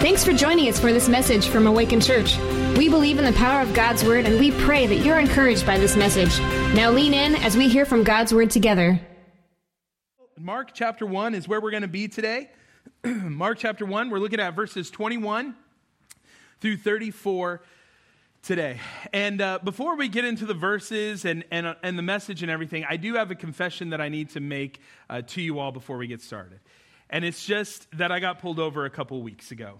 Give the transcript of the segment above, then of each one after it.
Thanks for joining us for this message from Awaken Church. We believe in the power of God's Word, and we pray that you're encouraged by this message. Now lean in as we hear from God's Word together. Mark chapter 1 is where we're going to be today. Mark chapter 1, we're looking at verses 21 through 34 today. And before we get into the verses and the message and everything, I do have a confession that I need to make to you all before we get started. And it's just that I got pulled over a couple weeks ago.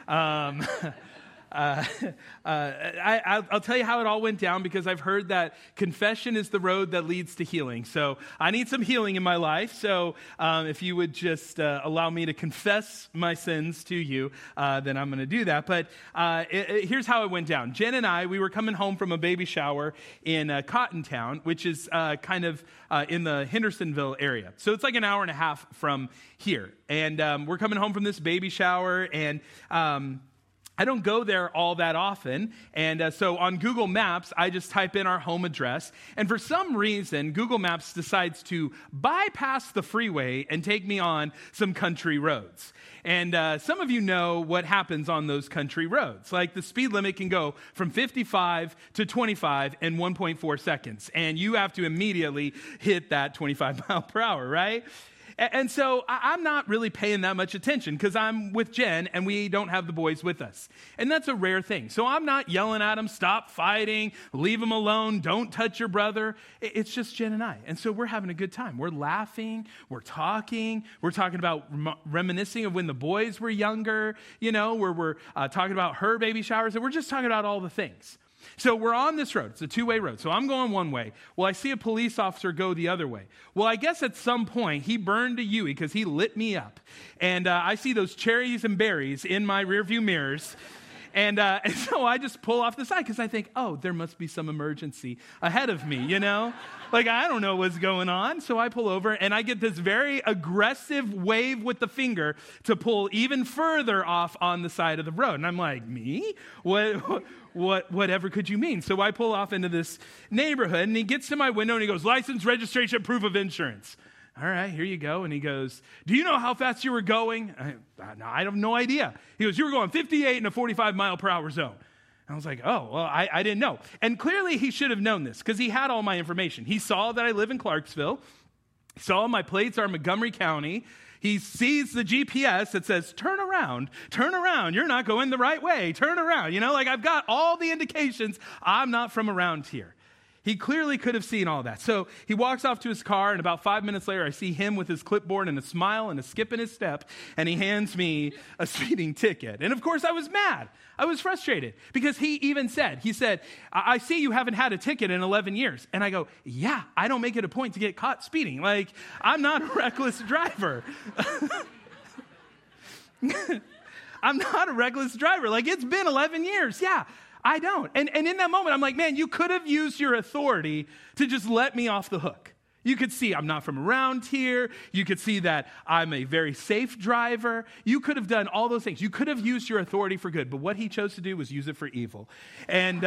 I'll tell you how it all went down, because I've heard that confession is the road that leads to healing. So I need some healing in my life. So if you would just allow me to confess my sins to you, then I'm going to do that. But here's how it went down. Jen and I, we were coming home from a baby shower in Cottontown, which is kind of in the Hendersonville area. So it's like an hour and a half from here. And we're coming home from this baby shower, and I don't go there all that often, and so on Google Maps, I just type in our home address, and for some reason, Google Maps decides to bypass the freeway and take me on some country roads. And some of you know what happens on those country roads. Like, the speed limit can go from 55 to 25 in 1.4 seconds, and you have to immediately hit that 25 mile per hour, right? And so I'm not really paying that much attention because I'm with Jen and we don't have the boys with us. And that's a rare thing. So I'm not yelling at them, stop fighting, leave them alone, don't touch your brother. It's just Jen and I. And so we're having a good time. We're laughing, we're talking about reminiscing of when the boys were younger, you know, where we're talking about her baby showers, and we're just talking about all the things. So we're on this road. It's a two-way road. So I'm going one way. Well, I see a police officer go the other way. Well, I guess at some point he burned a Yui because he lit me up. And I see those cherries and berries in my rearview mirrors. And so I just pull off the side because I think, oh, there must be some emergency ahead of me, you know? Like, I don't know what's going on. So I pull over and I get this very aggressive wave with the finger to pull even further off on the side of the road. And I'm like, me? Whatever could you mean? So I pull off into this neighborhood, and he gets to my window and he goes, license, registration, proof of insurance. All right, here you go. And he goes, do you know how fast you were going? I have no idea. He goes, you were going 58 in a 45 mile per hour zone. I was like, oh, well, I didn't know. And clearly he should have known this because he had all my information. He saw that I live in Clarksville. He saw my plates are Montgomery County. He sees the GPS that says, turn around, you're not going the right way, turn around. You know, like, I've got all the indications I'm not from around here. He clearly could have seen all that. So he walks off to his car, and about 5 minutes later, I see him with his clipboard and a smile and a skip in his step, and he hands me a speeding ticket. And of course, I was mad. I was frustrated because he even said, I see you haven't had a ticket in 11 years. And I go, yeah, I don't make it a point to get caught speeding. Like, I'm not a reckless driver. I'm not a reckless driver. Like, it's been 11 years. Yeah. I don't. And in that moment, I'm like, man, you could have used your authority to just let me off the hook. You could see I'm not from around here. You could see that I'm a very safe driver. You could have done all those things. You could have used your authority for good. But what he chose to do was use it for evil. And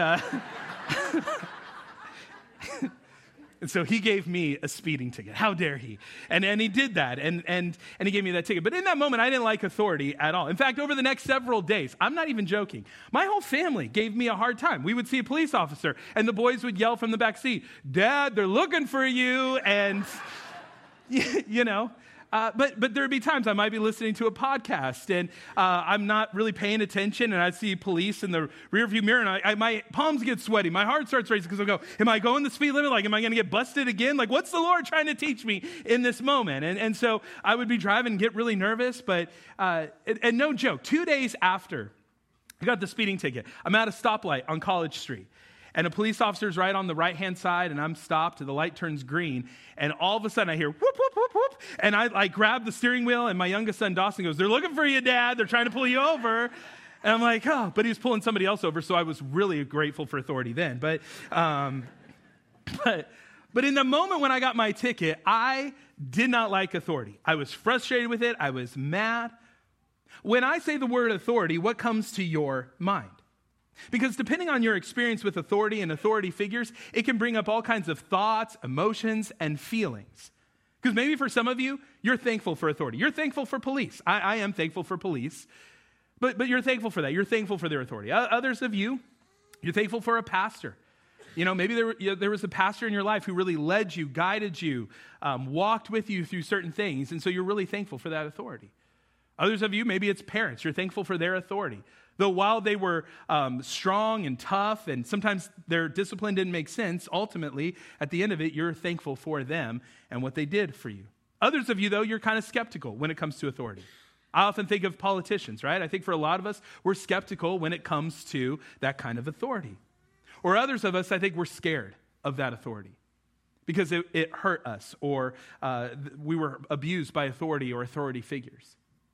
and so he gave me a speeding ticket. How dare he? And he did that, and he gave me that ticket. But in that moment, I didn't like authority at all. In fact, over the next several days, I'm not even joking, my whole family gave me a hard time. We would see a police officer, and the boys would yell from the back seat, Dad, they're looking for you, and, you know. But there'd be times I might be listening to a podcast and I'm not really paying attention, and I see police in the rearview mirror, and my palms get sweaty. My heart starts racing because I go, am I going the speed limit? Like, am I going to get busted again? Like, what's the Lord trying to teach me in this moment? And so I would be driving and get really nervous, but and no joke, 2 days after I got the speeding ticket, I'm at a stoplight on College Street. And a police officer's right on the right-hand side, and I'm stopped, and the light turns green, and all of a sudden I hear whoop, whoop, whoop, whoop, and I grab the steering wheel, and my youngest son, Dawson, goes, they're looking for you, Dad. They're trying to pull you over. And I'm like, oh, but he was pulling somebody else over, so I was really grateful for authority then. But in the moment when I got my ticket, I did not like authority. I was frustrated with it. I was mad. When I say the word authority, what comes to your mind? Because depending on your experience with authority and authority figures, it can bring up all kinds of thoughts, emotions, and feelings. Because maybe for some of you, you're thankful for authority. You're thankful for police. I am thankful for police. But you're thankful for that. You're thankful for their authority. Others of you, you're thankful for a pastor. Maybe there was a pastor in your life who really led you, guided you, walked with you through certain things, and so you're really thankful for that authority. Others of you, maybe it's parents. You're thankful for their authority. Though while they were strong and tough, and sometimes their discipline didn't make sense, ultimately, at the end of it, you're thankful for them and what they did for you. Others of you, though, you're kind of skeptical when it comes to authority. I often think of politicians, right? I think for a lot of us, we're skeptical when it comes to that kind of authority. Or others of us, I think we're scared of that authority because it hurt us, or we were abused by authority or authority figures.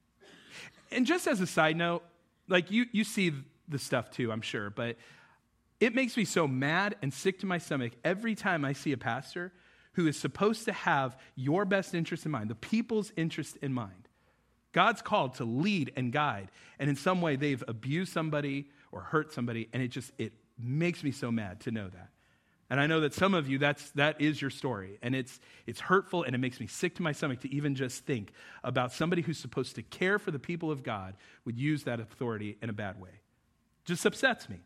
And just as a side note, like you see the stuff too, I'm sure, but it makes me so mad and sick to my stomach every time I see a pastor who is supposed to have your best interest in mind, the people's interest in mind. God's called to lead and guide, and in some way they've abused somebody or hurt somebody, and it makes me so mad to know that. And I know that some of you, that is your story, and it's hurtful, and it makes me sick to my stomach to even just think about somebody who's supposed to care for the people of God would use that authority in a bad way. Just upsets me.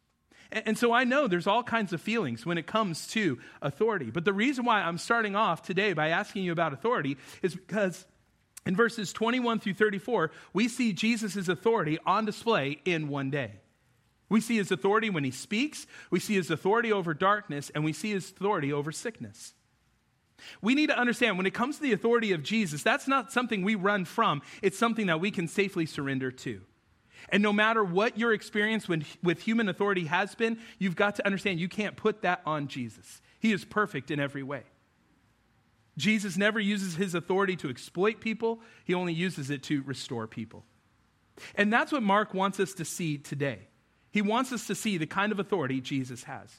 And so I know there's all kinds of feelings when it comes to authority, but the reason why I'm starting off today by asking you about authority is because in verses 21 through 34, we see Jesus' authority on display in one day. We see his authority when he speaks, we see his authority over darkness, and we see his authority over sickness. We need to understand when it comes to the authority of Jesus, that's not something we run from, it's something that we can safely surrender to. And no matter what your experience with human authority has been, you've got to understand you can't put that on Jesus. He is perfect in every way. Jesus never uses his authority to exploit people, he only uses it to restore people. And that's what Mark wants us to see today. He wants us to see the kind of authority Jesus has.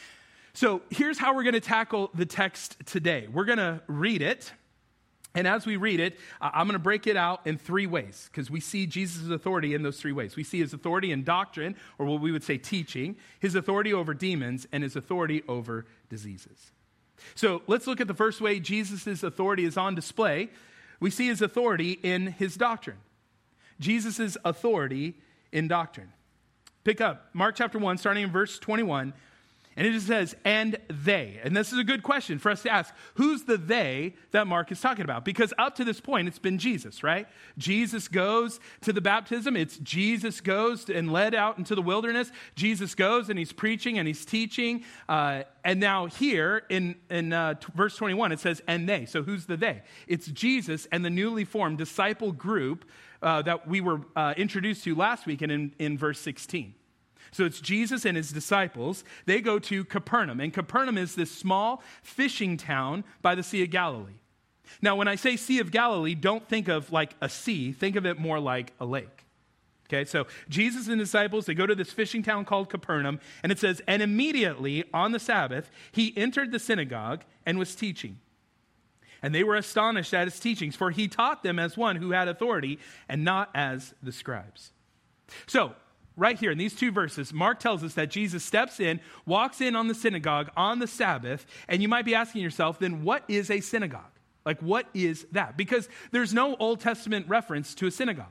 So here's how we're going to tackle the text today. We're going to read it, and as we read it, I'm going to break it out in three ways, because we see Jesus' authority in those three ways. We see his authority in doctrine, or what we would say teaching, his authority over demons, and his authority over diseases. So let's look at the first way Jesus' authority is on display. We see his authority in his doctrine. Jesus' authority in doctrine. Pick up Mark chapter 1, starting in verse 21, and it just says, and they. And this is a good question for us to ask. Who's the they that Mark is talking about? Because up to this point, it's been Jesus, right? Jesus goes to the baptism. It's Jesus goes and led out into the wilderness. Jesus goes and he's preaching and he's teaching. And now here in verse 21, it says, and they. So who's the they? It's Jesus and the newly formed disciple group that we were introduced to last week and in verse 16. So it's Jesus and his disciples. They go to Capernaum, and Capernaum is this small fishing town by the Sea of Galilee. Now, when I say Sea of Galilee, don't think of like a sea. Think of it more like a lake. Okay, so Jesus and disciples, they go to this fishing town called Capernaum, and it says, and immediately on the Sabbath, he entered the synagogue and was teaching. And they were astonished at his teachings, for he taught them as one who had authority and not as the scribes. So, right here in these two verses, Mark tells us that Jesus steps in, walks in on the synagogue on the Sabbath, and you might be asking yourself, then what is a synagogue? Like, what is that? Because there's no Old Testament reference to a synagogue.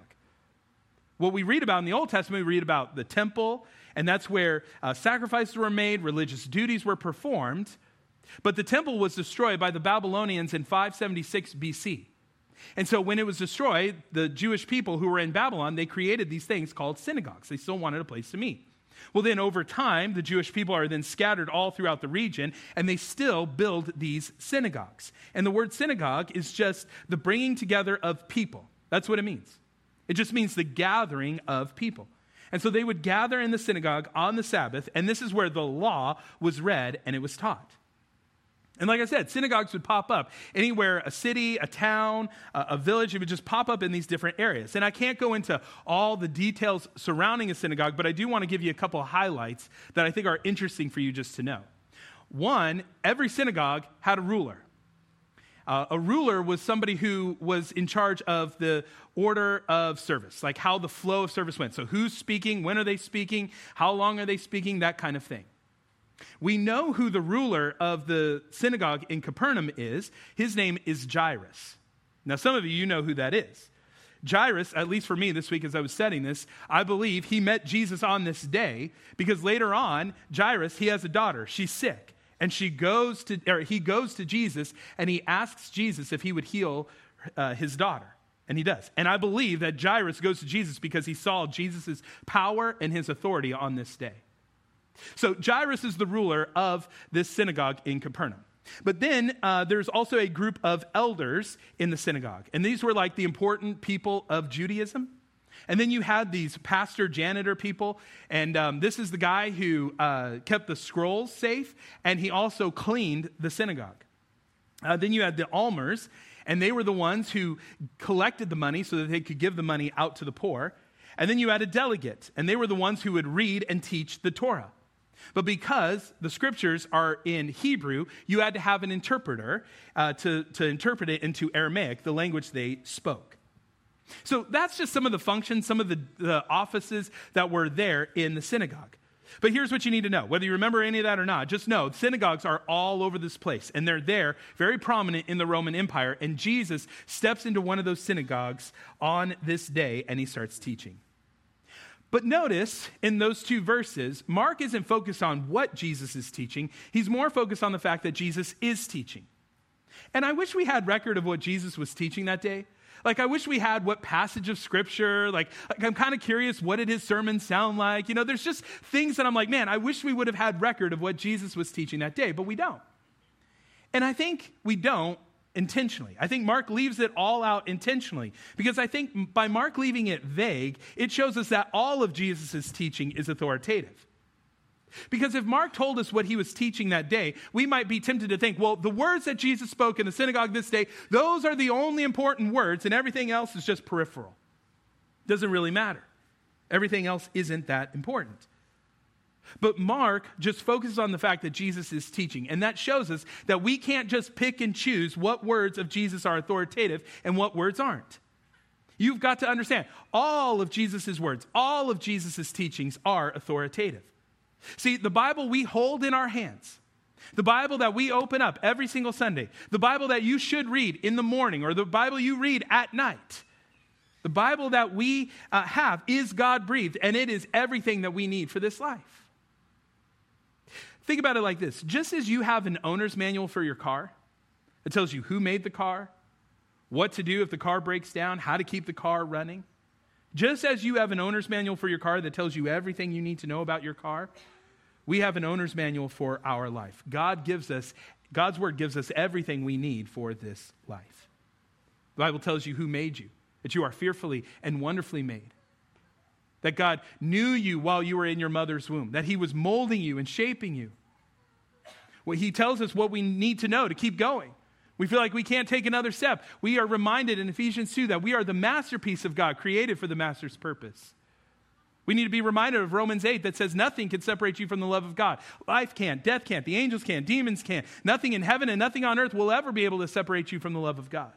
What we read about in the Old Testament, we read about the temple, and that's where sacrifices were made, religious duties were performed. But the temple was destroyed by the Babylonians in 576 BC. And so when it was destroyed, the Jewish people who were in Babylon, they created these things called synagogues. They still wanted a place to meet. Well, then over time, the Jewish people are then scattered all throughout the region, and they still build these synagogues. And the word synagogue is just the bringing together of people. That's what it means. It just means the gathering of people. And so they would gather in the synagogue on the Sabbath, and this is where the law was read and it was taught. And like I said, synagogues would pop up anywhere, a city, a town, a village. It would just pop up in these different areas. And I can't go into all the details surrounding a synagogue, but I do want to give you a couple of highlights that I think are interesting for you just to know. One, every synagogue had a ruler. A ruler was somebody who was in charge of the order of service, like how the flow of service went. So who's speaking, when are they speaking, how long are they speaking, that kind of thing. We know who the ruler of the synagogue in Capernaum is. His name is Jairus. Now, some of you know who that is. Jairus, at least for me this week as I was studying this, I believe he met Jesus on this day because later on, Jairus, he has a daughter. She's sick. And he goes to Jesus and he asks Jesus if he would heal his daughter. And he does. And I believe that Jairus goes to Jesus because he saw Jesus' power and his authority on this day. So Jairus is the ruler of this synagogue in Capernaum. But then there's also a group of elders in the synagogue. And these were like the important people of Judaism. And then you had these pastor janitor people. And this is the guy who kept the scrolls safe. And he also cleaned the synagogue. Then you had the almers. And they were the ones who collected the money so that they could give the money out to the poor. And then you had a delegate. And they were the ones who would read and teach the Torah. But because the scriptures are in Hebrew, you had to have an interpreter to interpret it into Aramaic, the language they spoke. So that's just some of the functions, some of the offices that were there in the synagogue. But here's what you need to know. Whether you remember any of that or not, just know synagogues are all over this place. And they're there, very prominent in the Roman Empire. And Jesus steps into one of those synagogues on this day and he starts teaching. But notice in those two verses, Mark isn't focused on what Jesus is teaching. He's more focused on the fact that Jesus is teaching. And I wish we had record of what Jesus was teaching that day. Like, I wish we had what passage of scripture. Like I'm kind of curious, what did his sermon sound like? You know, there's just things that I'm like, man, I wish we would have had record of what Jesus was teaching that day, but we don't. And I think we don't intentionally. I think Mark leaves it all out intentionally because I think by Mark leaving it vague, it shows us that all of Jesus' teaching is authoritative. Because if Mark told us what he was teaching that day, we might be tempted to think, well, the words that Jesus spoke in the synagogue this day, those are the only important words and everything else is just peripheral. Doesn't really matter. Everything else isn't that important. But Mark just focuses on the fact that Jesus is teaching. And that shows us that we can't just pick and choose what words of Jesus are authoritative and what words aren't. You've got to understand, all of Jesus' words, all of Jesus' teachings are authoritative. See, the Bible we hold in our hands, the Bible that we open up every single Sunday, the Bible that you should read in the morning or the Bible you read at night, the Bible that we have is God-breathed, and it is everything that we need for this life. Think about it like this. Just as you have an owner's manual for your car, it tells you who made the car, what to do if the car breaks down, how to keep the car running. Just as you have an owner's manual for your car that tells you everything you need to know about your car, we have an owner's manual for our life. God's word gives us everything we need for this life. The Bible tells you who made you, that you are fearfully and wonderfully made. That God knew you while you were in your mother's womb. That he was molding you and shaping you. Well, he tells us what we need to know to keep going. We feel like we can't take another step. We are reminded in Ephesians 2 that we are the masterpiece of God, created for the master's purpose. We need to be reminded of Romans 8 that says nothing can separate you from the love of God. Life can't, death can't, the angels can't, demons can't. Nothing in heaven and nothing on earth will ever be able to separate you from the love of God.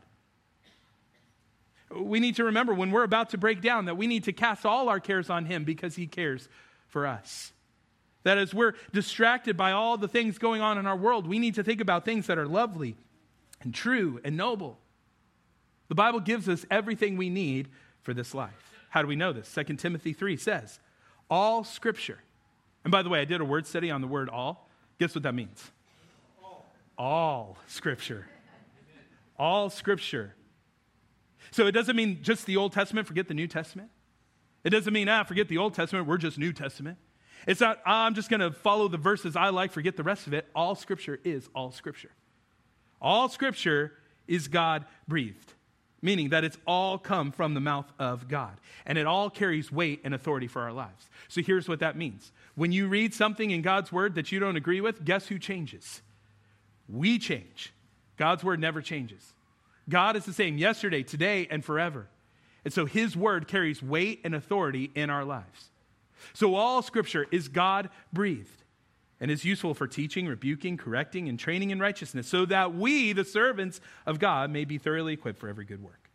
We need to remember when we're about to break down that we need to cast all our cares on him because he cares for us. That as we're distracted by all the things going on in our world, we need to think about things that are lovely and true and noble. The Bible gives us everything we need for this life. How do we know this? 2 Timothy 3 says, all scripture. And by the way, I did a word study on the word all. Guess what that means? All scripture. All scripture. So it doesn't mean just the Old Testament, forget the New Testament. It doesn't mean, forget the Old Testament, we're just New Testament. It's not, I'm just going to follow the verses I like, forget the rest of it. All scripture is all scripture. All scripture is God-breathed, meaning that it's all come from the mouth of God. And it all carries weight and authority for our lives. So here's what that means. When you read something in God's word that you don't agree with, guess who changes? We change. God's word never changes. God is the same yesterday, today, and forever. And so his word carries weight and authority in our lives. So all scripture is God-breathed and is useful for teaching, rebuking, correcting, and training in righteousness so that we, the servants of God, may be thoroughly equipped for every good work.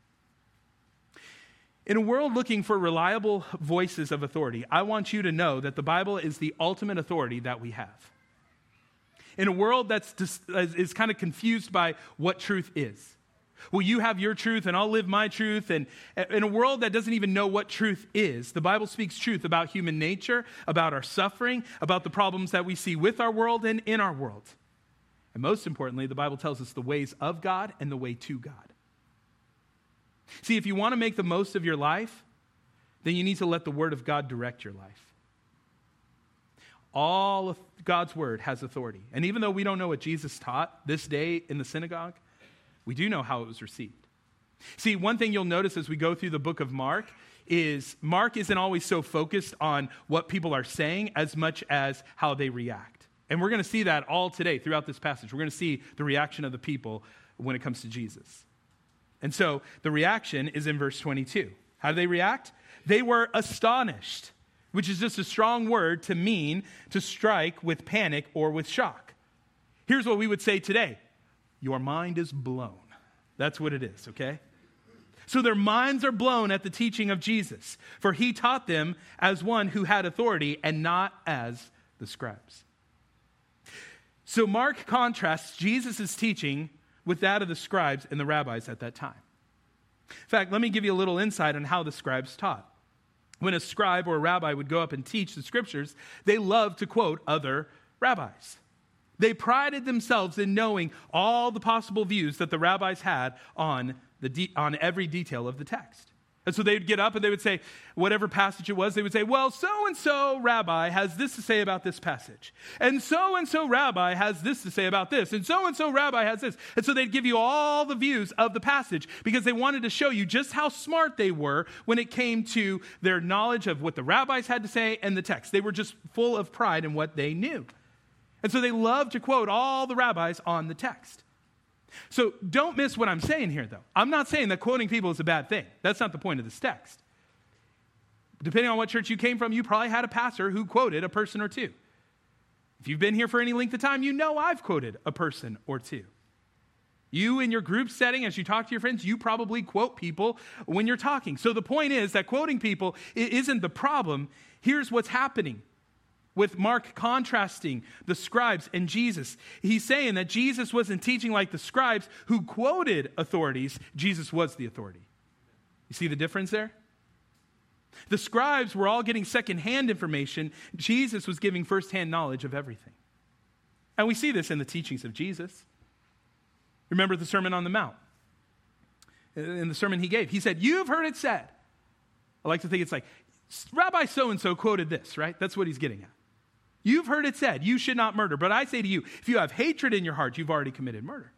In a world looking for reliable voices of authority, I want you to know that the Bible is the ultimate authority that we have. In a world is kind of confused by what truth is, Will you have your truth and I'll live my truth? And in a world that doesn't even know what truth is, the Bible speaks truth about human nature, about our suffering, about the problems that we see with our world and in our world. And most importantly, the Bible tells us the ways of God and the way to God. See, if you want to make the most of your life, then you need to let the Word of God direct your life. All of God's Word has authority. And even though we don't know what Jesus taught this day in the synagogue, we do know how it was received. See, one thing you'll notice as we go through the book of Mark is Mark isn't always so focused on what people are saying as much as how they react. And we're going to see that all today throughout this passage. We're going to see the reaction of the people when it comes to Jesus. And so the reaction is in verse 22. How do they react? They were astonished, which is just a strong word to mean to strike with panic or with shock. Here's what we would say today. Your mind is blown. That's what it is, okay? So their minds are blown at the teaching of Jesus, for he taught them as one who had authority and not as the scribes. So Mark contrasts Jesus' teaching with that of the scribes and the rabbis at that time. In fact, let me give you a little insight on how the scribes taught. When a scribe or a rabbi would go up and teach the scriptures, they loved to quote other rabbis. They prided themselves in knowing all the possible views that the rabbis had on every detail of the text. And so they would get up and they would say, whatever passage it was, they would say, well, so-and-so rabbi has this to say about this passage. And so-and-so rabbi has this to say about this. And so-and-so rabbi has this. And so they'd give you all the views of the passage because they wanted to show you just how smart they were when it came to their knowledge of what the rabbis had to say and the text. They were just full of pride in what they knew. And so they loved to quote all the rabbis on the text. So don't miss what I'm saying here, though. I'm not saying that quoting people is a bad thing. That's not the point of this text. Depending on what church you came from, you probably had a pastor who quoted a person or two. If you've been here for any length of time, you know I've quoted a person or two. You in your group setting, as you talk to your friends, you probably quote people when you're talking. So the point is that quoting people isn't the problem. Here's what's happening. With Mark contrasting the scribes and Jesus, he's saying that Jesus wasn't teaching like the scribes who quoted authorities. Jesus was the authority. You see the difference there? The scribes were all getting secondhand information. Jesus was giving firsthand knowledge of everything. And we see this in the teachings of Jesus. Remember the Sermon on the Mount. In the sermon he gave, he said, you've heard it said. I like to think it's like, Rabbi so-and-so quoted this, right? That's what he's getting at. You've heard it said, you should not murder. But I say to you, if you have hatred in your heart, you've already committed murder.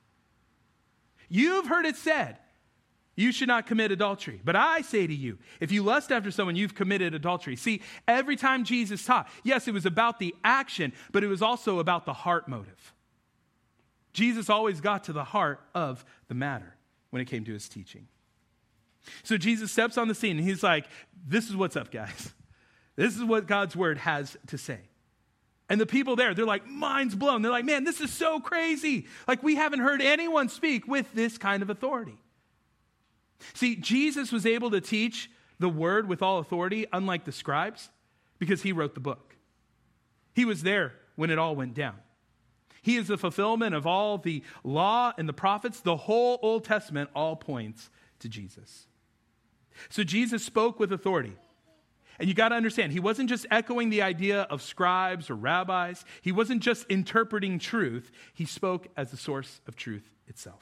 You've heard it said, you should not commit adultery. But I say to you, if you lust after someone, you've committed adultery. See, every time Jesus taught, yes, it was about the action, but it was also about the heart motive. Jesus always got to the heart of the matter when it came to his teaching. So Jesus steps on the scene and he's like, this is what's up, guys. This is what God's word has to say. And the people there, they're like, minds blown. They're like, man, this is so crazy. Like, we haven't heard anyone speak with this kind of authority. See, Jesus was able to teach the word with all authority, unlike the scribes, because he wrote the book. He was there when it all went down. He is the fulfillment of all the law and the prophets. The whole Old Testament all points to Jesus. So Jesus spoke with authority. And you got to understand, he wasn't just echoing the idea of scribes or rabbis. He wasn't just interpreting truth. He spoke as the source of truth itself.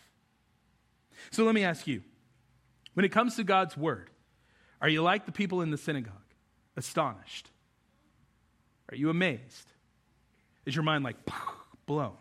So let me ask you, when it comes to God's word, are you like the people in the synagogue, astonished? Are you amazed? Is your mind like blown?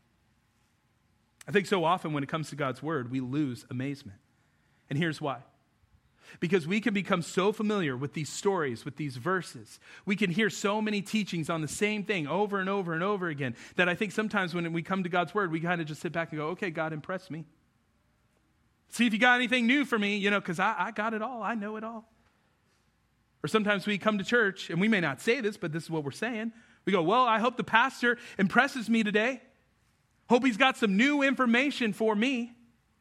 I think so often when it comes to God's word, we lose amazement. And here's why. Because we can become so familiar with these stories, with these verses. We can hear so many teachings on the same thing over and over and over again that I think sometimes when we come to God's word, we kind of just sit back and go, okay, God, impress me. See if you got anything new for me, because I got it all. I know it all. Or sometimes we come to church, and we may not say this, but this is what we're saying. We go, well, I hope the pastor impresses me today. Hope he's got some new information for me.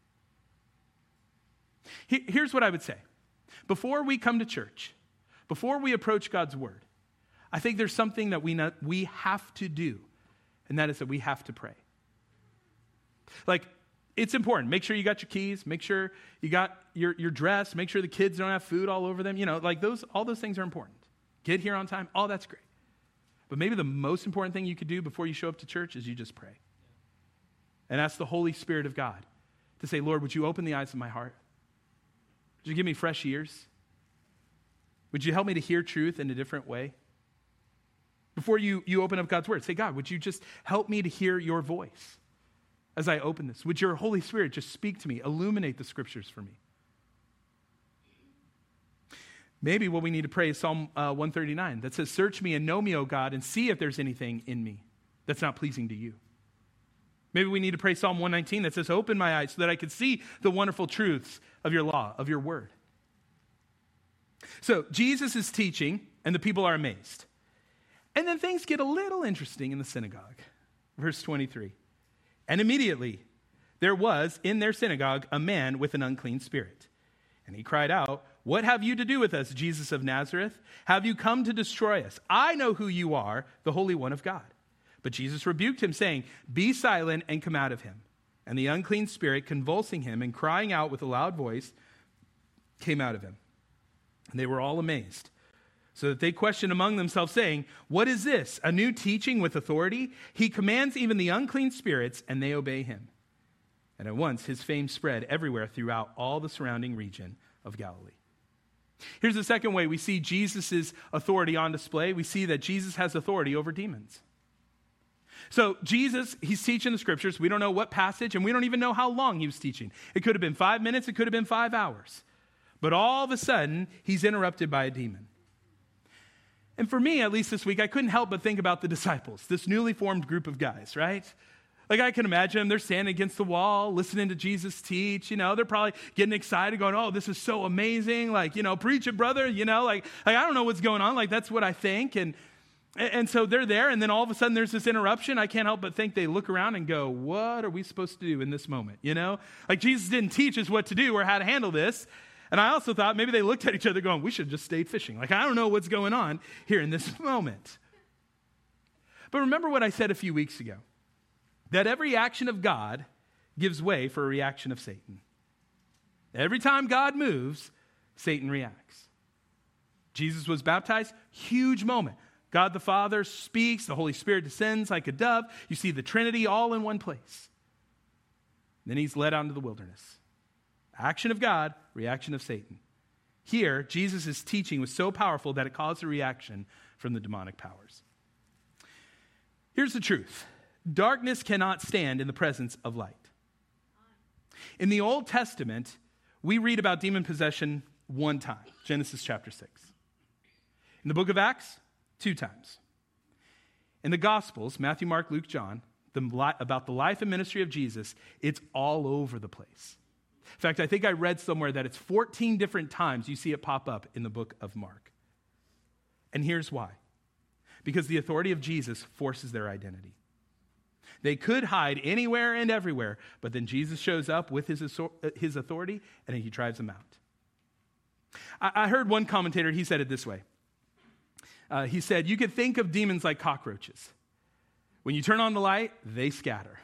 Here's what I would say. Before we come to church, before we approach God's word, I think there's something that we have to do, and that is that we have to pray. Like, It's important. Make sure you got your keys. Make sure you got your dress. Make sure the kids don't have food all over them. All those things are important. Get here on time. All that's great. But maybe the most important thing you could do before you show up to church is you just pray. And ask the Holy Spirit of God to say, Lord, would you open the eyes of my heart? Would you give me fresh ears? Would you help me to hear truth in a different way? Before you open up God's word, say, God, would you just help me to hear your voice as I open this? Would your Holy Spirit just speak to me, illuminate the scriptures for me? Maybe what we need to pray is Psalm 139 that says, search me and know me, O God, and see if there's anything in me that's not pleasing to you. Maybe we need to pray Psalm 119 that says, open my eyes so that I could see the wonderful truths of your law, of your word. So Jesus is teaching, and the people are amazed. And then things get a little interesting in the synagogue. Verse 23. And immediately there was in their synagogue a man with an unclean spirit. And he cried out, what have you to do with us, Jesus of Nazareth? Have you come to destroy us? I know who you are, the Holy One of God. But Jesus rebuked him, saying, be silent and come out of him. And the unclean spirit, convulsing him and crying out with a loud voice, came out of him. And they were all amazed, so that they questioned among themselves, saying, what is this, a new teaching with authority? He commands even the unclean spirits, and they obey him. And at once his fame spread everywhere throughout all the surrounding region of Galilee. Here's the second way we see Jesus' authority on display. We see that Jesus has authority over demons. So Jesus, he's teaching the scriptures. We don't know what passage, and we don't even know how long he was teaching. It could have been 5 minutes. It could have been 5 hours. But all of a sudden, he's interrupted by a demon. And for me, at least this week, I couldn't help but think about the disciples, this newly formed group of guys, right? Like I can imagine them, they're standing against the wall, listening to Jesus teach, they're probably getting excited, going, oh, this is so amazing, preach it, brother, I don't know what's going on, that's what I think, and so they're there, and then all of a sudden there's this interruption. I can't help but think they look around and go, what are we supposed to do in this moment, Jesus didn't teach us what to do or how to handle this. And I also thought maybe they looked at each other going, we should just stay fishing. I don't know what's going on here in this moment. But remember what I said a few weeks ago, that every action of God gives way for a reaction of Satan. Every time God moves, Satan reacts. Jesus was baptized, huge moment. God the Father speaks, the Holy Spirit descends like a dove. You see the Trinity all in one place. Then he's led out into the wilderness. Action of God, reaction of Satan. Here, Jesus' teaching was so powerful that it caused a reaction from the demonic powers. Here's the truth. Darkness cannot stand in the presence of light. In the Old Testament, we read about demon possession one time, Genesis chapter 6. In the book of Acts, 2 times. In the Gospels, Matthew, Mark, Luke, John, about the life and ministry of Jesus, it's all over the place. In fact, I think I read somewhere that it's 14 different times you see it pop up in the book of Mark. And here's why. Because the authority of Jesus forces their identity. They could hide anywhere and everywhere, but then Jesus shows up with his authority, and he drives them out. I heard one commentator, he said it this way. He said, you could think of demons like cockroaches. When you turn on the light, they scatter.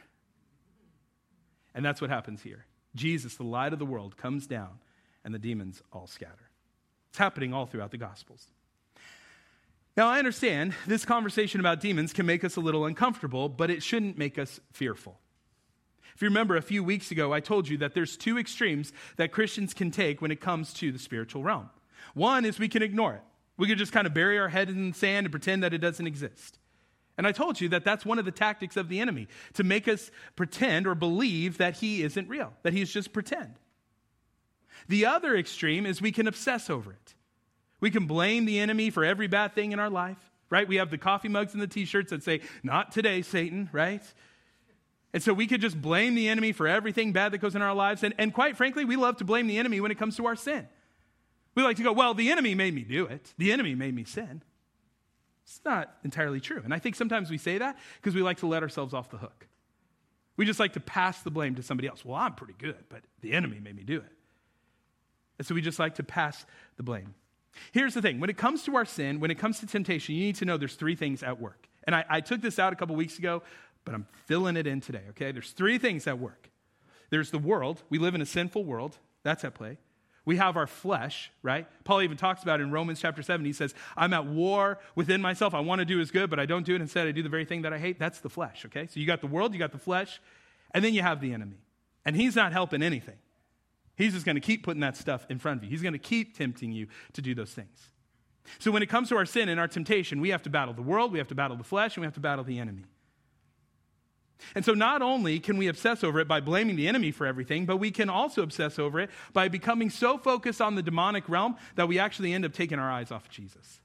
And that's what happens here. Jesus, the light of the world, comes down, and the demons all scatter. It's happening all throughout the Gospels. Now, I understand this conversation about demons can make us a little uncomfortable, but it shouldn't make us fearful. If you remember, a few weeks ago, I told you that there's 2 extremes that Christians can take when it comes to the spiritual realm. One is we can ignore it. We can just kind of bury our head in the sand and pretend that it doesn't exist. And I told you that that's one of the tactics of the enemy, to make us pretend or believe that he isn't real, that he's just pretend. The other extreme is we can obsess over it. We can blame the enemy for every bad thing in our life, right? We have the coffee mugs and the t-shirts that say, not today, Satan, right? And so we could just blame the enemy for everything bad that goes in our lives. And quite frankly, we love to blame the enemy when it comes to our sin. We like to go, well, the enemy made me do it. The enemy made me sin. It's not entirely true. And I think sometimes we say that because we like to let ourselves off the hook. We just like to pass the blame to somebody else. Well, I'm pretty good, but the enemy made me do it. And so we just like to pass the blame. Here's the thing. When it comes to our sin, when it comes to temptation, you need to know there's 3 things at work. And I took this out a couple weeks ago, but I'm filling it in today, okay? There's 3 things at work. There's the world. We live in a sinful world. That's at play. We have our flesh, right? Paul even talks about it in Romans chapter 7. He says, I'm at war within myself. I want to do as good, but I don't do it. Instead, I do the very thing that I hate. That's the flesh, okay? So you got the world, you got the flesh, and then you have the enemy. And he's not helping anything. He's just going to keep putting that stuff in front of you. He's going to keep tempting you to do those things. So when it comes to our sin and our temptation, we have to battle the world, we have to battle the flesh, and we have to battle the enemy. And so not only can we obsess over it by blaming the enemy for everything, but we can also obsess over it by becoming so focused on the demonic realm that we actually end up taking our eyes off of Jesus.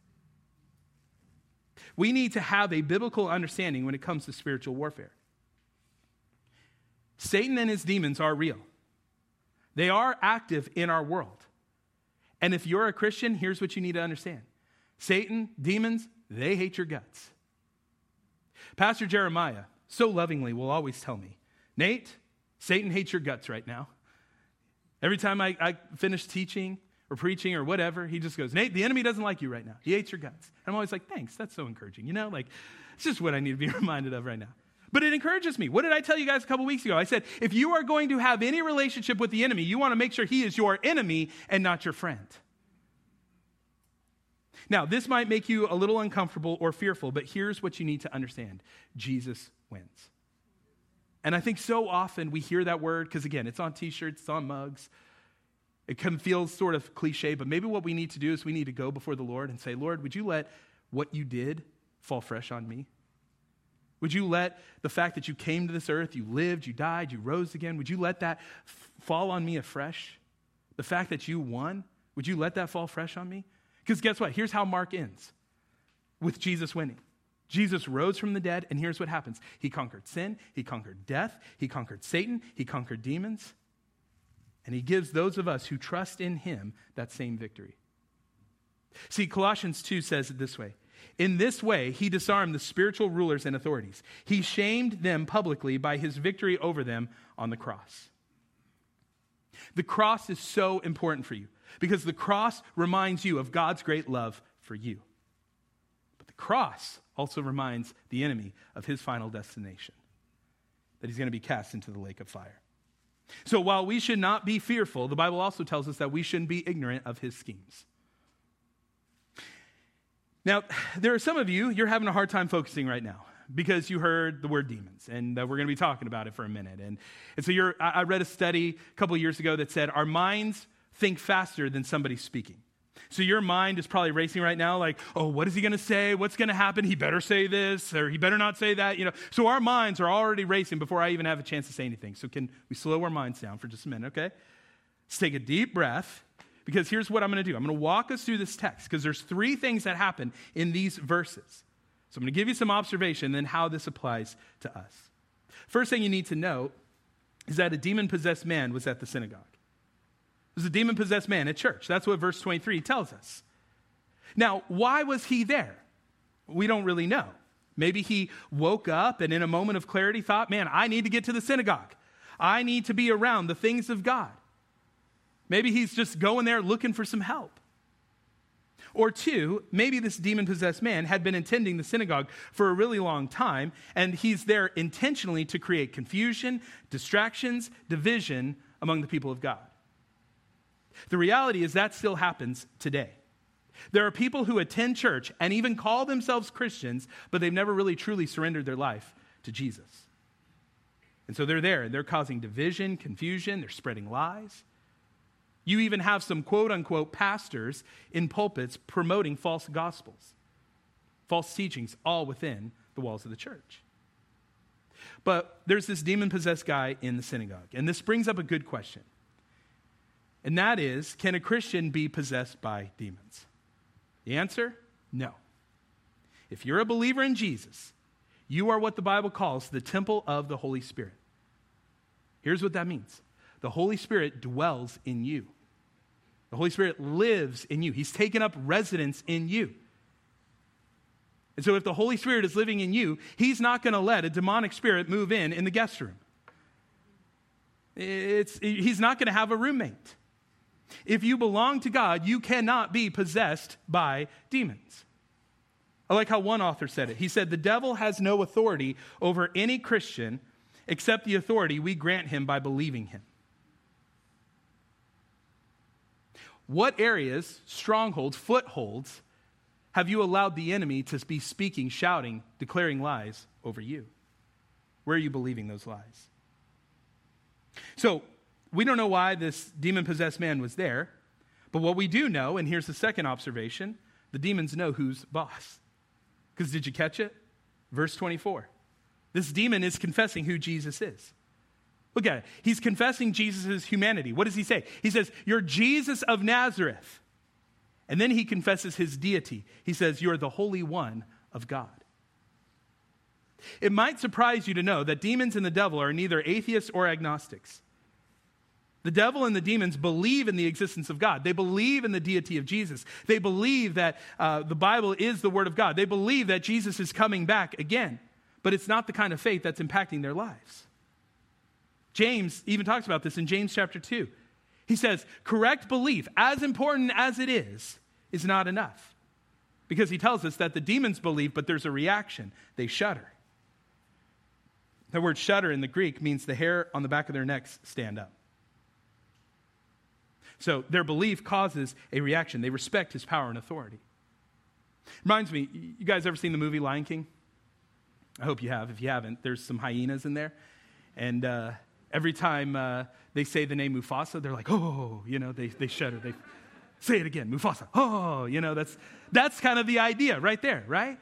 We need to have a biblical understanding when it comes to spiritual warfare. Satan and his demons are real. They are active in our world. And if you're a Christian, here's what you need to understand. Satan, demons, they hate your guts. Pastor Jeremiah so lovingly will always tell me, Nate, Satan hates your guts right now. Every time I finish teaching or preaching or whatever, he just goes, Nate, the enemy doesn't like you right now. He hates your guts. And I'm always like, thanks, that's so encouraging. It's just what I need to be reminded of right now. But it encourages me. What did I tell you guys a couple weeks ago? I said, if you are going to have any relationship with the enemy, you want to make sure he is your enemy and not your friend. Now, this might make you a little uncomfortable or fearful, but here's what you need to understand. Jesus wins. And I think so often we hear that word, because again, it's on t-shirts, it's on mugs. It can feel sort of cliche, but maybe what we need to do is we need to go before the Lord and say, Lord, would you let what you did fall fresh on me? Would you let the fact that you came to this earth, you lived, you died, you rose again, would you let that fall on me afresh? The fact that you won, would you let that fall fresh on me? Because guess what? Here's how Mark ends, with Jesus winning. Jesus rose from the dead, and here's what happens. He conquered sin, he conquered death, he conquered Satan, he conquered demons, and he gives those of us who trust in him that same victory. See, Colossians 2 says it this way. In this way, he disarmed the spiritual rulers and authorities. He shamed them publicly by his victory over them on the cross. The cross is so important for you because the cross reminds you of God's great love for you. But the cross also reminds the enemy of his final destination, that he's going to be cast into the lake of fire. So while we should not be fearful, the Bible also tells us that we shouldn't be ignorant of his schemes. Now, there are some of you, you're having a hard time focusing right now because you heard the word demons, and we're going to be talking about it for a minute. And so I read a study a couple of years ago that said our minds think faster than somebody speaking. So your mind is probably racing right now like, oh, what is he going to say? What's going to happen? He better say this, or he better not say that. So our minds are already racing before I even have a chance to say anything. So can we slow our minds down for just a minute, okay? Let's take a deep breath. Because here's what I'm going to do. I'm going to walk us through this text because there's three things that happen in these verses. So I'm going to give you some observation and then how this applies to us. First thing you need to know is that a demon-possessed man was at the synagogue. It was a demon-possessed man at church. That's what verse 23 tells us. Now, why was he there? We don't really know. Maybe he woke up and in a moment of clarity thought, man, I need to get to the synagogue. I need to be around the things of God. Maybe he's just going there looking for some help. Or two, maybe this demon-possessed man had been attending the synagogue for a really long time, and he's there intentionally to create confusion, distractions, division among the people of God. The reality is that still happens today. There are people who attend church and even call themselves Christians, but they've never really truly surrendered their life to Jesus. And so they're there, and they're causing division, confusion, they're spreading lies. You even have some quote-unquote pastors in pulpits promoting false gospels, false teachings, all within the walls of the church. But there's this demon-possessed guy in the synagogue, and this brings up a good question. And that is, can a Christian be possessed by demons? The answer, no. If you're a believer in Jesus, you are what the Bible calls the temple of the Holy Spirit. Here's what that means. The Holy Spirit dwells in you. The Holy Spirit lives in you. He's taken up residence in you. And so if the Holy Spirit is living in you, he's not going to let a demonic spirit move in the guest room. He's not going to have a roommate. If you belong to God, you cannot be possessed by demons. I like how one author said it. He said, the devil has no authority over any Christian accept the authority we grant him by believing him. What areas, strongholds, footholds, have you allowed the enemy to be speaking, shouting, declaring lies over you? Where are you believing those lies? So, we don't know why this demon-possessed man was there, but what we do know, and here's the second observation, the demons know who's boss. Because did you catch it? Verse 24. This demon is confessing who Jesus is. Look at it. He's confessing Jesus' humanity. What does he say? He says, "You're Jesus of Nazareth." And then he confesses his deity. He says, "You're the Holy One of God." It might surprise you to know that demons and the devil are neither atheists or agnostics. The devil and the demons believe in the existence of God. They believe in the deity of Jesus. They believe that the Bible is the Word of God. They believe that Jesus is coming back again. But it's not the kind of faith that's impacting their lives. James even talks about this in James chapter 2. He says, correct belief, as important as it is not enough. Because he tells us that the demons believe, but there's a reaction. They shudder. The word shudder in the Greek means the hair on the back of their necks stand up. So their belief causes a reaction. They respect his power and authority. Reminds me, you guys ever seen the movie Lion King? I hope you have. If you haven't, there's some hyenas in there. And every time they say the name Mufasa, they're like, oh, they shudder. They say it again, Mufasa. Oh, that's kind of the idea right there, right?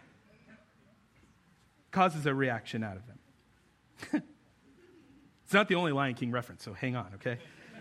Causes a reaction out of them. It's not the only Lion King reference, so hang on, okay?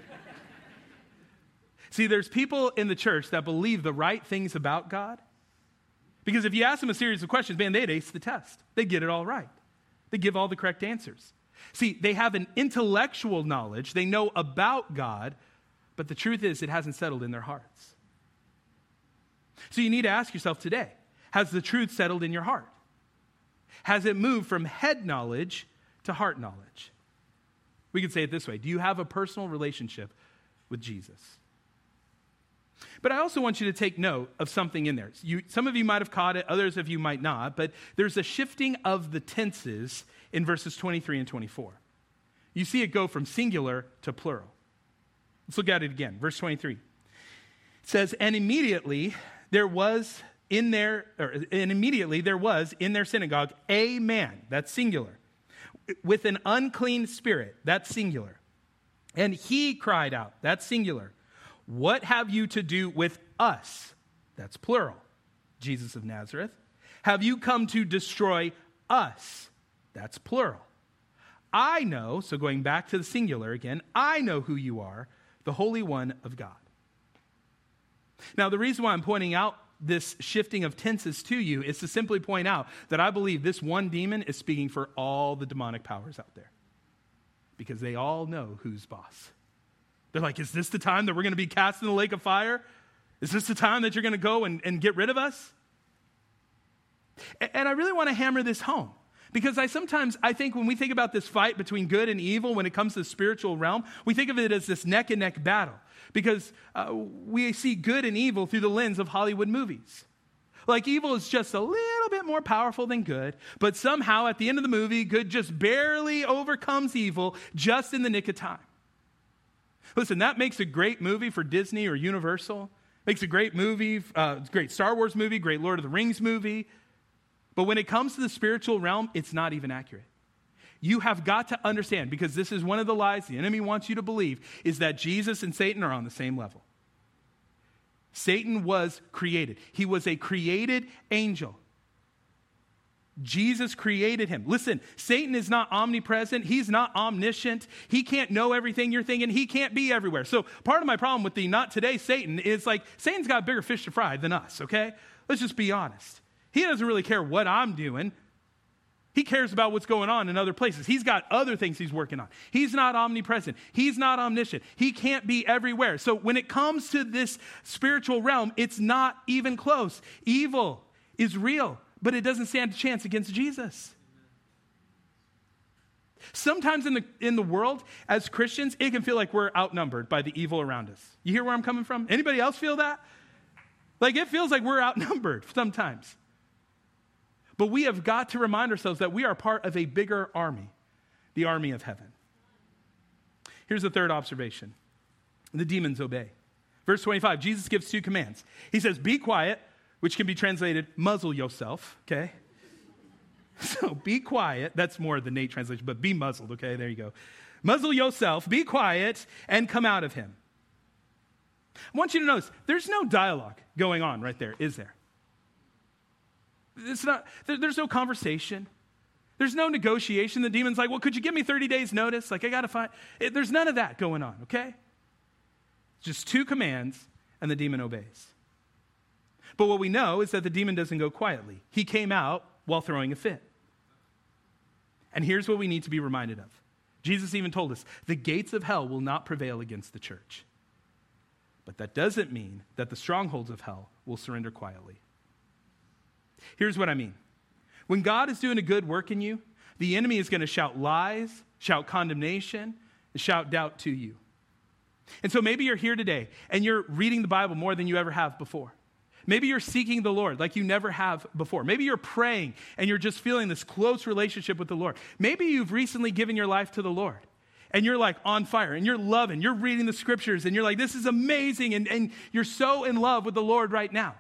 See, there's people in the church that believe the right things about God. Because if you ask them a series of questions, man, they'd ace the test. They'd get it all right. They give all the correct answers. See, they have an intellectual knowledge. They know about God, but the truth is it hasn't settled in their hearts. So you need to ask yourself today, has the truth settled in your heart? Has it moved from head knowledge to heart knowledge? We could say it this way. Do you have a personal relationship with Jesus? But I also want you to take note of something in there. Some of you might have caught it, others of you might not, but there's a shifting of the tenses in verses 23 and 24. You see it go from singular to plural. Let's look at it again. Verse 23. It says, and immediately there was in their synagogue a man, that's singular, with an unclean spirit, that's singular. And he cried out, that's singular. What have you to do with us? That's plural. Jesus of Nazareth. Have you come to destroy us? That's plural. I know, so going back to the singular again, I know who you are, the Holy One of God. Now, the reason why I'm pointing out this shifting of tenses to you is to simply point out that I believe this one demon is speaking for all the demonic powers out there. Because they all know who's boss. They're like, is this the time that we're going to be cast in the lake of fire? Is this the time that you're going to go and get rid of us? And I really want to hammer this home. Because I think when we think about this fight between good and evil, when it comes to the spiritual realm, we think of it as this neck and neck battle. Because we see good and evil through the lens of Hollywood movies. Like evil is just a little bit more powerful than good, but somehow at the end of the movie, good just barely overcomes evil just in the nick of time. Listen, that makes a great movie for Disney or Universal. Makes a great movie, great Star Wars movie, great Lord of the Rings movie. But when it comes to the spiritual realm, it's not even accurate. You have got to understand, because this is one of the lies the enemy wants you to believe, is that Jesus and Satan are on the same level. Satan was created. He was a created angel. Jesus created him. Listen, Satan is not omnipresent. He's not omniscient. He can't know everything you're thinking. He can't be everywhere. So part of my problem with the not today Satan is like, Satan's got bigger fish to fry than us, okay? Let's just be honest. He doesn't really care what I'm doing. He cares about what's going on in other places. He's got other things he's working on. He's not omnipresent. He's not omniscient. He can't be everywhere. So when it comes to this spiritual realm, it's not even close. Evil is real, but it doesn't stand a chance against Jesus. Sometimes in the world, as Christians, it can feel like we're outnumbered by the evil around us. You hear where I'm coming from? Anybody else feel that? Like it feels like we're outnumbered sometimes. But we have got to remind ourselves that we are part of a bigger army. the army of heaven. Here's the third observation. The demons obey. Verse 25, Jesus gives two commands. He says, be quiet, which can be translated, muzzle yourself, okay? So be quiet. That's more the Nate translation, but be muzzled, okay? There you go. Muzzle yourself, be quiet, and come out of him. I want you to notice, there's no dialogue going on right there, is there? There's no conversation. There's no negotiation. The demon's like, well, could you give me 30 days notice? Like, I got to find. There's none of that going on, okay? Just two commands, and the demon obeys. But what we know is that the demon doesn't go quietly. He came out while throwing a fit. And here's what we need to be reminded of. Jesus even told us, the gates of hell will not prevail against the church. But that doesn't mean that the strongholds of hell will surrender quietly. Here's what I mean. When God is doing a good work in you, the enemy is going to shout lies, shout condemnation, and shout doubt to you. And so maybe you're here today and you're reading the Bible more than you ever have before. Maybe you're seeking the Lord like you never have before. Maybe you're praying and you're just feeling this close relationship with the Lord. Maybe you've recently given your life to the Lord and you're like on fire and you're loving, you're reading the scriptures and you're like, this is amazing. And you're so in love with the Lord right now.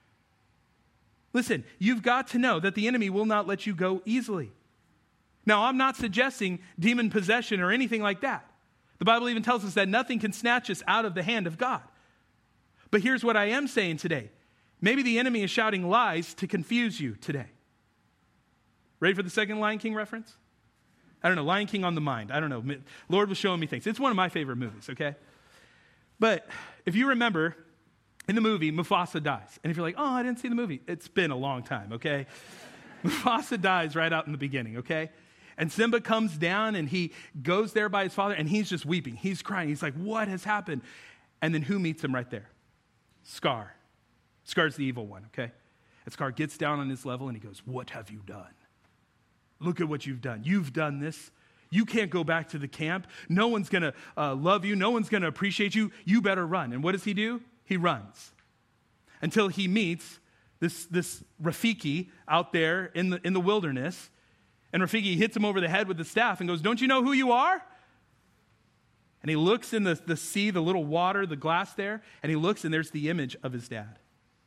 Listen, you've got to know that the enemy will not let you go easily. Now, I'm not suggesting demon possession or anything like that. The Bible even tells us that nothing can snatch us out of the hand of God. But here's what I am saying today. Maybe the enemy is shouting lies to confuse you today. Ready for the second Lion King reference? I don't know, Lion King on the mind. I don't know. Lord was showing me things. It's one of my favorite movies, okay? But if you remember, in the movie, Mufasa dies. And if you're like, oh, I didn't see the movie. It's been a long time, okay? Mufasa dies right out in the beginning, okay? And Simba comes down and he goes there by his father and he's just weeping. He's crying. He's like, what has happened? And then who meets him right there? Scar. Scar's the evil one, okay? And Scar gets down on his level and he goes, what have you done? Look at what you've done. You've done this. You can't go back to the camp. No one's going to love you. No one's going to appreciate you. You better run. And what does he do? He runs until he meets this Rafiki out there in the wilderness. And Rafiki hits him over the head with the staff and goes, don't you know who you are? And he looks in the sea, the little water, the glass there, and he looks and there's the image of his dad.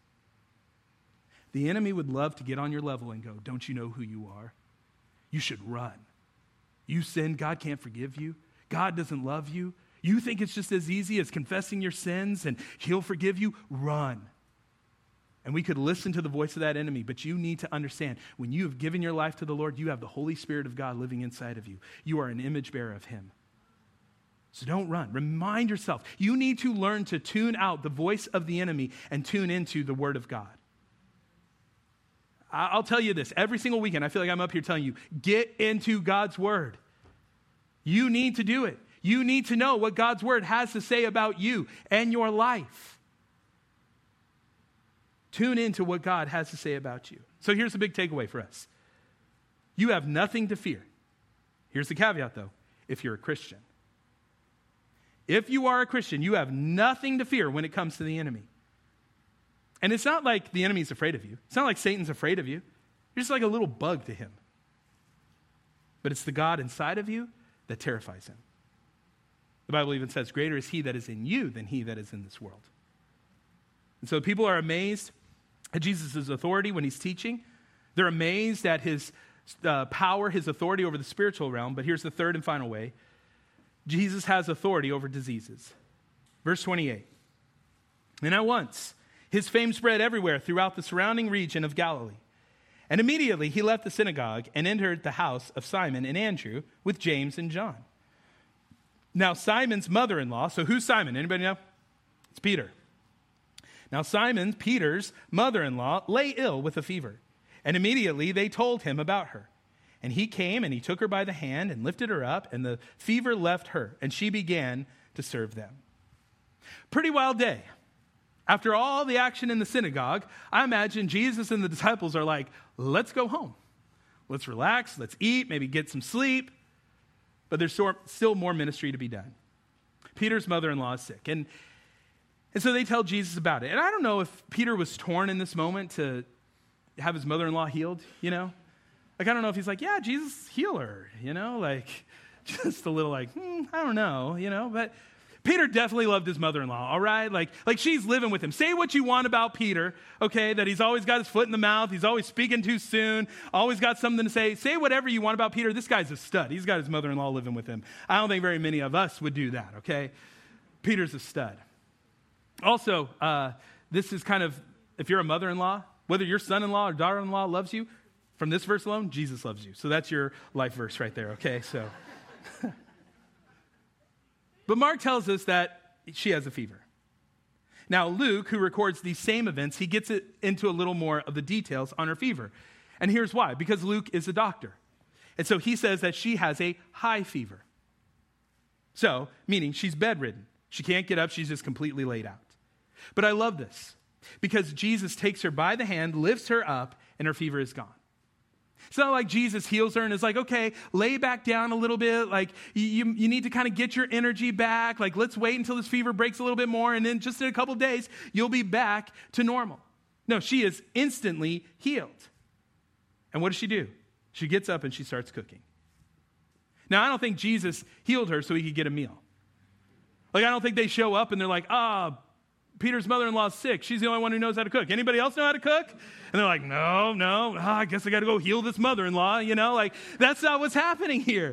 The enemy would love to get on your level and go, don't you know who you are? You should run. You sin, God can't forgive you. God doesn't love you. You think it's just as easy as confessing your sins and he'll forgive you? Run. And we could listen to the voice of that enemy, but you need to understand, when you have given your life to the Lord, you have the Holy Spirit of God living inside of you. You are an image bearer of him. So don't run. Remind yourself, you need to learn to tune out the voice of the enemy and tune into the Word of God. I'll tell you this, every single weekend, I feel like I'm up here telling you, get into God's Word. You need to do it. You need to know what God's Word has to say about you and your life. Tune into what God has to say about you. So here's the big takeaway for us. You have nothing to fear. Here's the caveat, though, if you're a Christian. If you are a Christian, you have nothing to fear when it comes to the enemy. And it's not like the enemy's afraid of you. It's not like Satan's afraid of you. You're just like a little bug to him. But it's the God inside of you that terrifies him. The Bible even says, greater is he that is in you than he that is in this world. And so people are amazed at Jesus' authority when he's teaching. They're amazed at his power, his authority over the spiritual realm. But here's the third and final way. Jesus has authority over diseases. Verse 28. And at once, his fame spread everywhere throughout the surrounding region of Galilee. And immediately he left the synagogue and entered the house of Simon and Andrew with James and John. Now Simon's mother-in-law, so who's Simon? Anybody know? It's Peter. Now Simon, Peter's mother-in-law, lay ill with a fever. And immediately they told him about her. And he came and he took her by the hand and lifted her up, and the fever left her, and she began to serve them. Pretty wild day. After all the action in the synagogue, I imagine Jesus and the disciples are like, let's go home. Let's relax, let's eat, maybe get some sleep. But there's still more ministry to be done. Peter's mother-in-law is sick. And so they tell Jesus about it. And I don't know if Peter was torn in this moment to have his mother-in-law healed, you know. Like, I don't know if he's like, yeah, Jesus, heal her, like just a little like, I don't know, but Peter definitely loved his mother-in-law, all right? Like she's living with him. Say what you want about Peter, okay, that he's always got his foot in the mouth, he's always speaking too soon, always got something to say. Say whatever you want about Peter. This guy's a stud. He's got his mother-in-law living with him. I don't think very many of us would do that, okay? Peter's a stud. Also, this is kind of, if you're a mother-in-law, whether your son-in-law or daughter-in-law loves you, from this verse alone, Jesus loves you. So that's your life verse right there, okay? So, but Mark tells us that she has a fever. Now, Luke, who records these same events, he gets it into a little more of the details on her fever. And here's why. Because Luke is a doctor. And so he says that she has a high fever. So, meaning she's bedridden. She can't get up. She's just completely laid out. But I love this because Jesus takes her by the hand, lifts her up, and her fever is gone. It's not like Jesus heals her and is like, okay, lay back down a little bit. Like you need to kind of get your energy back. Like let's wait until this fever breaks a little bit more. And then just in a couple of days, you'll be back to normal. No, she is instantly healed. And what does she do? She gets up and she starts cooking. Now, I don't think Jesus healed her so he could get a meal. Like, I don't think they show up and they're like, Peter's mother-in-law is sick. She's the only one who knows how to cook. Anybody else know how to cook? And they're like, no. I guess I got to go heal this mother-in-law. Like that's not what's happening here.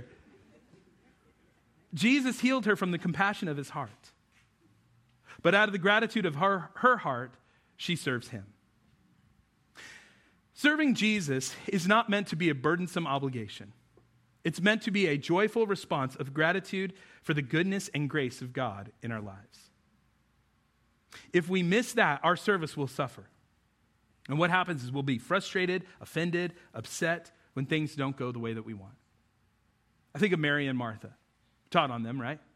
Jesus healed her from the compassion of his heart. But out of the gratitude of her heart, she serves him. Serving Jesus is not meant to be a burdensome obligation. It's meant to be a joyful response of gratitude for the goodness and grace of God in our lives. If we miss that, our service will suffer. And what happens is we'll be frustrated, offended, upset when things don't go the way that we want. I think of Mary and Martha. Taught on them, right?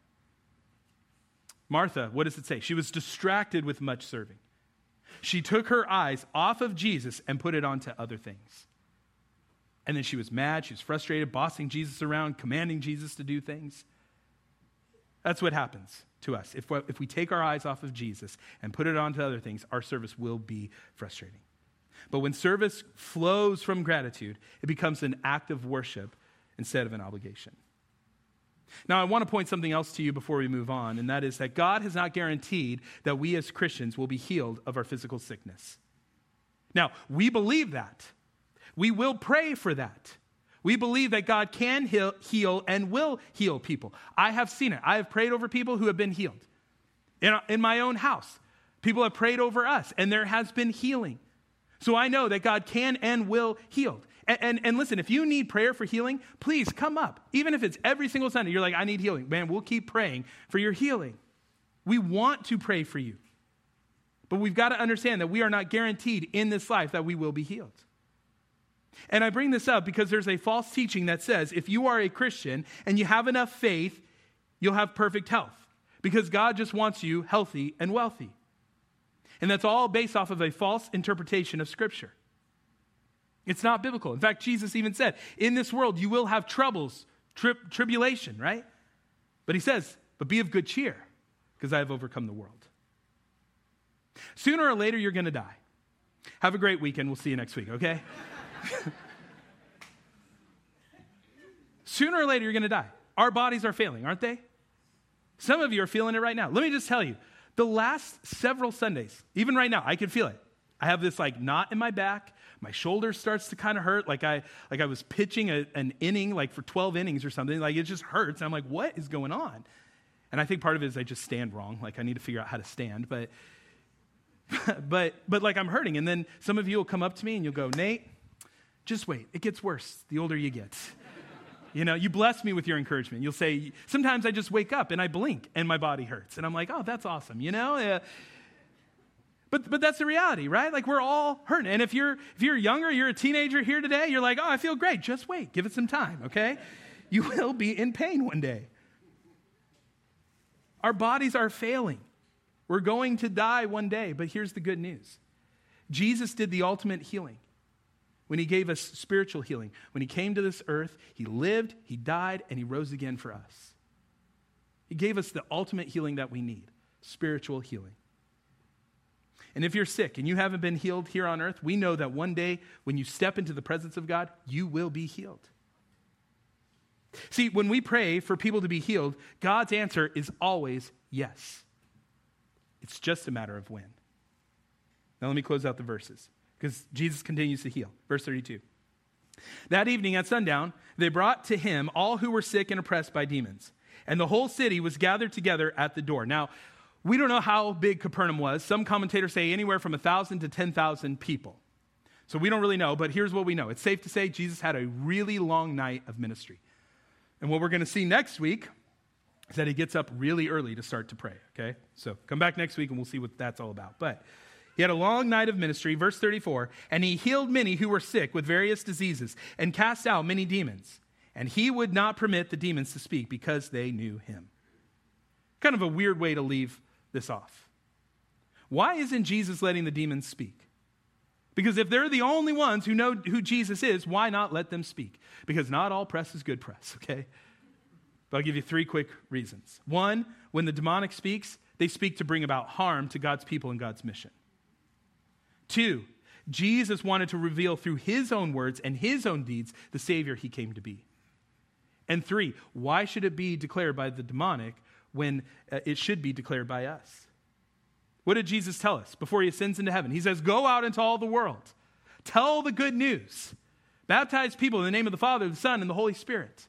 Martha, what does it say? She was distracted with much serving. She took her eyes off of Jesus and put it onto other things. And then she was mad, she was frustrated, bossing Jesus around, commanding Jesus to do things. That's what happens to us. If we take our eyes off of Jesus and put it onto other things, our service will be frustrating. But when service flows from gratitude, it becomes an act of worship instead of an obligation. Now, I want to point something else to you before we move on, and that is that God has not guaranteed that we as Christians will be healed of our physical sickness. Now, we believe that. We will pray for that. We believe that God can heal and will heal people. I have seen it. I have prayed over people who have been healed. In my own house, people have prayed over us, and there has been healing. So I know that God can and will heal. And listen, if you need prayer for healing, please come up. Even if it's every single Sunday, you're like, I need healing. Man, we'll keep praying for your healing. We want to pray for you. But we've got to understand that we are not guaranteed in this life that we will be healed. And I bring this up because there's a false teaching that says if you are a Christian and you have enough faith, you'll have perfect health because God just wants you healthy and wealthy. And that's all based off of a false interpretation of Scripture. It's not biblical. In fact, Jesus even said, in this world you will have troubles, tribulation, right? But he says, but be of good cheer because I have overcome the world. Sooner or later, you're going to die. Have a great weekend. We'll see you next week, okay? Sooner or later, you're going to die. Our bodies are failing, aren't they? Some of you are feeling it right now. Let me just tell you, the last several Sundays, even right now, I can feel it. I have this like knot in my back. My shoulder starts to kind of hurt, like I was pitching an inning, like for 12 innings or something. Like it just hurts. And I'm like, what is going on? And I think part of it is I just stand wrong. Like I need to figure out how to stand. But like I'm hurting. And then some of you will come up to me and you'll go, Nate, just wait. It gets worse the older you get. You bless me with your encouragement. You'll say, sometimes I just wake up and I blink and my body hurts. And I'm like, oh, that's awesome, But that's the reality, right? Like we're all hurting. And if you're younger, you're a teenager here today, you're like, oh, I feel great. Just wait. Give it some time, okay? You will be in pain one day. Our bodies are failing. We're going to die one day. But here's the good news. Jesus did the ultimate healing. When he gave us spiritual healing. When he came to this earth, he lived, he died, and he rose again for us. He gave us the ultimate healing that we need, spiritual healing. And if you're sick and you haven't been healed here on earth, we know that one day when you step into the presence of God, you will be healed. See, when we pray for people to be healed, God's answer is always yes. It's just a matter of when. Now let me close out the verses because Jesus continues to heal. Verse 32. That evening at sundown, they brought to him all who were sick and oppressed by demons, and the whole city was gathered together at the door. Now, we don't know how big Capernaum was. Some commentators say anywhere from 1,000 to 10,000 people. So we don't really know, but here's what we know. It's safe to say Jesus had a really long night of ministry. And what we're going to see next week is that he gets up really early to start to pray, okay? So come back next week and we'll see what that's all about. But he had a long night of ministry, verse 34, and he healed many who were sick with various diseases and cast out many demons. And he would not permit the demons to speak because they knew him. Kind of a weird way to leave this off. Why isn't Jesus letting the demons speak? Because if they're the only ones who know who Jesus is, why not let them speak? Because not all press is good press, okay? But I'll give you 3 quick reasons. 1, when the demonic speaks, they speak to bring about harm to God's people and God's mission. 2, Jesus wanted to reveal through his own words and his own deeds the Savior he came to be. And 3, why should it be declared by the demonic when it should be declared by us? What did Jesus tell us before he ascends into heaven? He says, go out into all the world. Tell the good news. Baptize people in the name of the Father, the Son, and the Holy Spirit.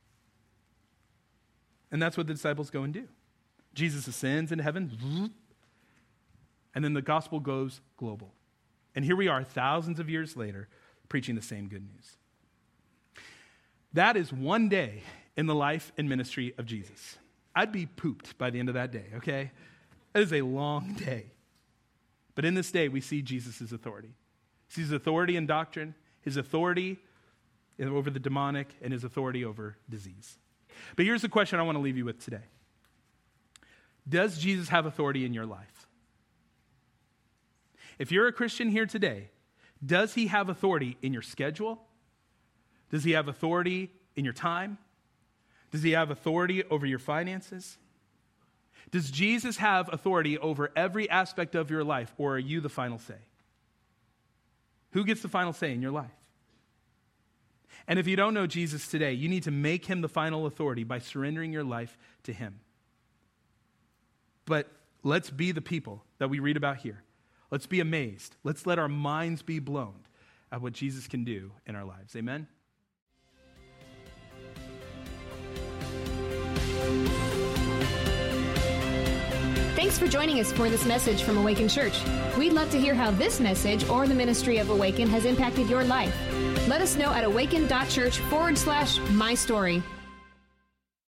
And that's what the disciples go and do. Jesus ascends into heaven, and then the gospel goes global. And here we are, thousands of years later, preaching the same good news. That is one day in the life and ministry of Jesus. I'd be pooped by the end of that day, okay? That is a long day. But in this day, we see Jesus' authority. We see his authority in doctrine, his authority over the demonic, and his authority over disease. But here's the question I want to leave you with today. Does Jesus have authority in your life? If you're a Christian here today, does he have authority in your schedule? Does he have authority in your time? Does he have authority over your finances? Does Jesus have authority over every aspect of your life, or are you the final say? Who gets the final say in your life? And if you don't know Jesus today, you need to make him the final authority by surrendering your life to him. But let's be the people that we read about here. Let's be amazed. Let's let our minds be blown at what Jesus can do in our lives. Amen? Thanks for joining us for this message from Awaken Church. We'd love to hear how this message or the ministry of Awaken has impacted your life. Let us know at awaken.church/mystory.